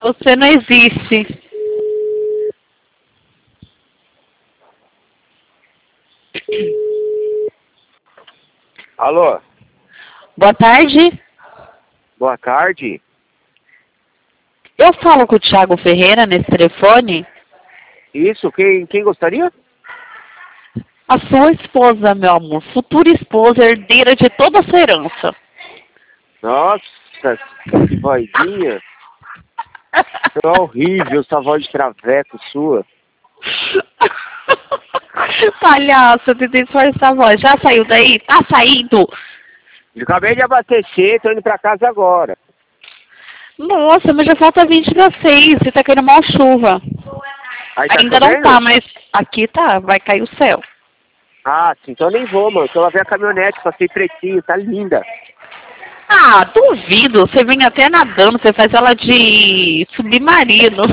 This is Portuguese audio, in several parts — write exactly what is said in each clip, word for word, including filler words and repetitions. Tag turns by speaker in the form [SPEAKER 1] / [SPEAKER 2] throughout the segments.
[SPEAKER 1] Você não existe.
[SPEAKER 2] Alô?
[SPEAKER 1] Boa tarde.
[SPEAKER 2] Boa tarde.
[SPEAKER 1] Eu falo com o Thiago Ferreira nesse telefone.
[SPEAKER 2] Isso, quem, quem gostaria?
[SPEAKER 1] A sua esposa, meu amor. Futura esposa, herdeira de toda a sua herança.
[SPEAKER 2] Nossa, que vozinha. É horrível essa voz de traveco sua.
[SPEAKER 1] Palhaço, eu tentei disfarçar a voz. Já saiu daí? Tá saindo?
[SPEAKER 2] Eu acabei de abastecer, tô indo pra casa agora.
[SPEAKER 1] Nossa, mas já falta vinte para seis. Você tá caindo mal chuva.
[SPEAKER 2] Aí tá
[SPEAKER 1] Ainda
[SPEAKER 2] chovendo?
[SPEAKER 1] não tá, mas aqui tá. Vai cair o céu.
[SPEAKER 2] Ah, sim, então eu nem vou, mano. Eu lavei a caminhonete, passei pretinho, tá linda.
[SPEAKER 1] Ah, duvido. Você vem até nadando. Você faz ela de submarino.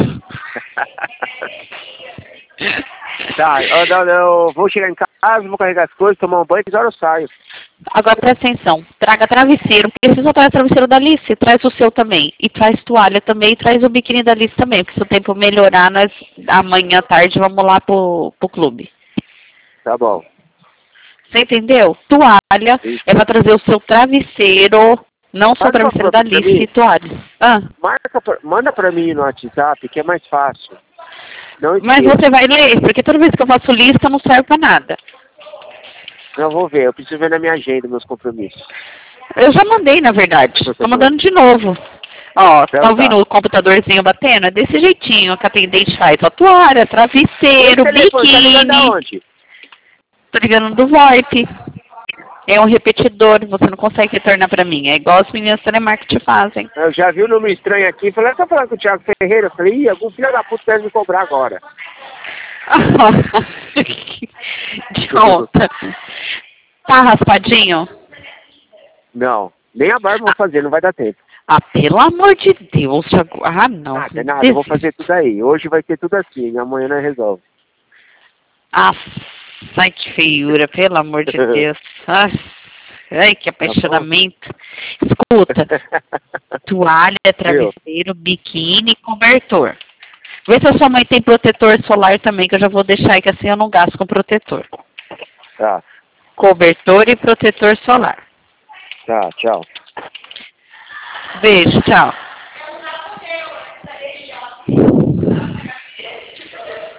[SPEAKER 2] Tá, eu, eu, eu vou chegar em casa, vou carregar as coisas, tomar um banho, que horas eu saio.
[SPEAKER 1] Agora presta atenção. Traga travesseiro. Porque você só traz travesseiro da Alice, traz o seu também. E traz toalha também. E traz o biquíni da Alice também. Porque se o tempo melhorar, nós amanhã à tarde vamos lá pro, pro clube.
[SPEAKER 2] Tá bom.
[SPEAKER 1] Você entendeu? Toalha
[SPEAKER 2] Isso.
[SPEAKER 1] é pra trazer o seu travesseiro. Não só o
[SPEAKER 2] Marca
[SPEAKER 1] travesseiro
[SPEAKER 2] pra-
[SPEAKER 1] da
[SPEAKER 2] pra
[SPEAKER 1] Alice
[SPEAKER 2] mim.
[SPEAKER 1] e toalha. Ah,
[SPEAKER 2] Marca pra, manda pra mim no WhatsApp, que é mais fácil. Não
[SPEAKER 1] mas
[SPEAKER 2] esqueça.
[SPEAKER 1] você vai ler, porque toda vez que eu faço lista não serve pra nada.
[SPEAKER 2] Eu vou ver, eu preciso ver na minha agenda meus compromissos.
[SPEAKER 1] Eu já mandei, na verdade. Tô mandando de novo. Ó,
[SPEAKER 2] Então
[SPEAKER 1] tá ouvindo
[SPEAKER 2] tá.
[SPEAKER 1] o computadorzinho batendo? É desse jeitinho que a atendente faz. Ó, toalha, travesseiro,
[SPEAKER 2] Esse telefone tá ligando
[SPEAKER 1] biquíni.
[SPEAKER 2] aonde?
[SPEAKER 1] Tô ligando do VoIP. É um repetidor, você não consegue retornar pra mim. É igual as meninas telemarketing fazem.
[SPEAKER 2] Eu já vi o número estranho aqui, falei, tá falando com o Thiago Ferreira? Eu falei, ih, algum filho da puta deve me cobrar agora.
[SPEAKER 1] Idiota. Tá raspadinho?
[SPEAKER 2] Não, nem a barba eu vou fazer, não vai dar tempo.
[SPEAKER 1] Ah, pelo amor de Deus. Thiago. Ah, não.
[SPEAKER 2] Nada, nada, eu vou fazer tudo aí. Hoje vai ter tudo assim, amanhã nós resolve.
[SPEAKER 1] Ah, ai, que feiura, pelo amor de Deus. Ai, ai que apaixonamento. Escuta, toalha, travesseiro, biquíni e cobertor. Vê se a sua mãe tem protetor solar também, que eu já vou deixar aí, que assim eu não gasto com protetor.
[SPEAKER 2] Tá,
[SPEAKER 1] Cobertor e protetor solar.
[SPEAKER 2] tá, tchau.
[SPEAKER 1] Beijo, tchau.